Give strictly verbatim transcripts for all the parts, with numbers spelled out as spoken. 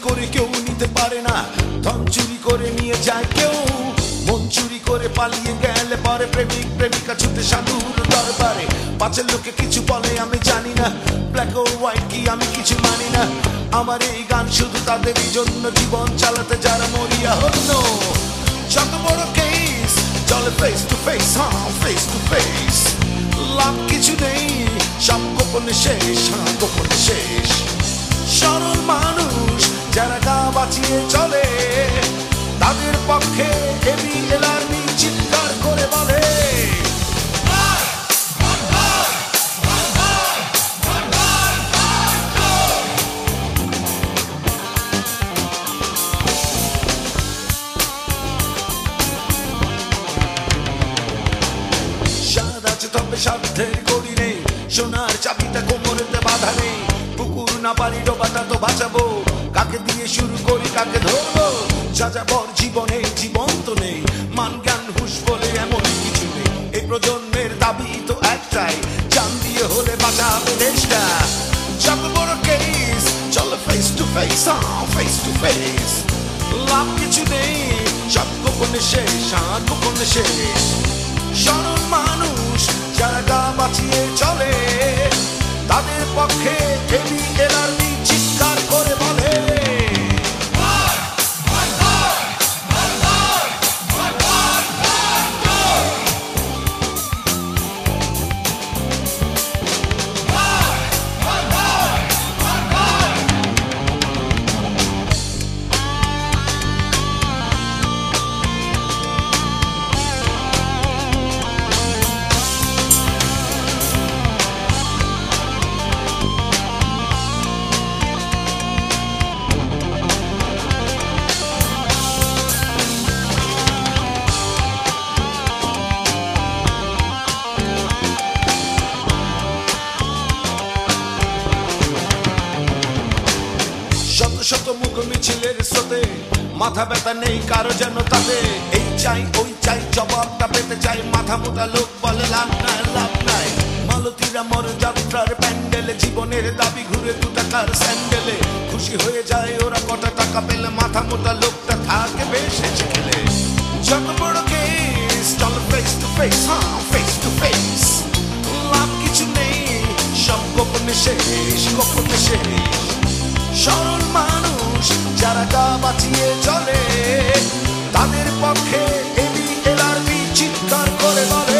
করে কেউ নিতে পারে না, ধন চুরি করে নিয়ে যায় কেউ, মন চুরি করে পালিয়ে গেলে পরে প্রেমিক প্রেমিকা ছুটে সাধুর দরবারে। পাঁচের লোকে কিছু বলে আমি জানি না, ব্ল্যাক ও হোয়াইট কি আমি কিছু মানি না। আমার এই গান শুধু তাদেরই জন্য, জীবন চালাতে যারা মরিয়া হন্য। যত বড় কেস চলে ফেস টু ফেস, হ্যাঁ ফেস টু ফেস। লাভ কিছু নেই, সব গোপনে শেষ, হ্যাঁ গোপনে শেষ। সরল মানুষ যারা গা বাঁচিয়ে চলে, তাদের পক্ষে এবি এলার্মি চিৎকার করে বলে স্বাদ আছে তবে সাধ্যের গড়ি নেই, সোনার চাবিটা কোমরেতে বাঁধা নেই। পুকুর না পারি ডোবাটা তো বাঁচাবো, কাকে দিয়ে শুরু করি কাকে ধরবো। যাযাবর জীবনে জীবন তো নেই, মান জ্ঞান হুশ বলে এমন কিছু নেই। এই প্রজন্মের দাবি তো একটাই, জান দিয়ে হলে বাঁচাবে দেশটা। যত বড় কেস চলো ফেস টু ফেস, হ্যাঁ ফেস টু ফেস। লাভ কিছু নেই, সব গোপনে শেষ, হ্যাঁ গোপনে শেষ। সরল মানুষ যারা গা বাঁচিয়ে চলে, তাদের পক্ষে এবি এলার্মি চিৎকার করে বলে শত শত মুখ মিছিলের স্রোতে, মাথা ব্যথা নেই কারো যেন তাতে। এই চাই ওই চাই জবাবটা পেতে চাই, মাথা মোটা লোক বলে লাভ নাই লাভ নাই। মালতীরা মর যাত্রার প্যান্ডেলে, জীবনের দাবি ঘুরে দু টাকার স্যান্ডেলে। খুশি হয়ে যায় ওরা কটা টাকা পেলে, মাথা মোটা লোকটা থাকে বেশ হেসে খেলে। যত বড় কেস চলো ফেস টু ফেস, হ্যাঁ ফেস টু ফেস। লাভ কিছু নেই, সব গোপনে শেষ গোপনে শেষ। সরল মানুষ যারা গা বাঁচিয়ে চলে, তাদের পক্ষে এবি এলার্মি চিৎকার করে বলে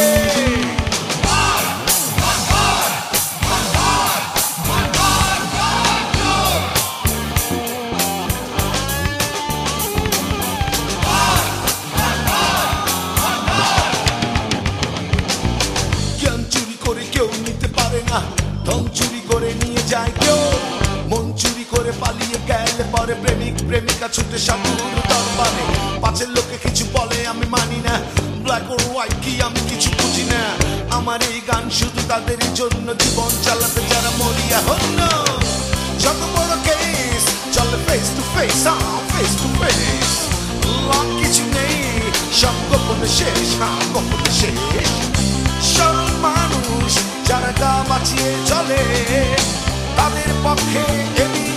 জ্ঞান চুরি করে কেউ নিতে পারে না, ধন চুরি করে নিয়ে যায় কেউ, মন চুরি করে পালিয়ে গেলে পরে প্রেমিক প্রেমিকা ছুটে সাধুর দরবারে। পাঁচের লোকে কিছু বলে আমি মানি না, ব্ল্যাক ও হোয়াইট কি আমি কিছু বুঝি না। আমার এই গান শুধু তাদেরই জন্য, জীবন চালাতে যারা মরিয়া হন্য। যত বড় কেস চলে ফেস টু ফেস, হ্যাঁ ফেস টু ফেস। লাভ কিছু নেই, সব গোপনে শেষ, হ্যাঁ গোপনে শেষ। সরল মানুষ যারা গা বাঁচিয়ে চলে, তাদের পক্ষে এবি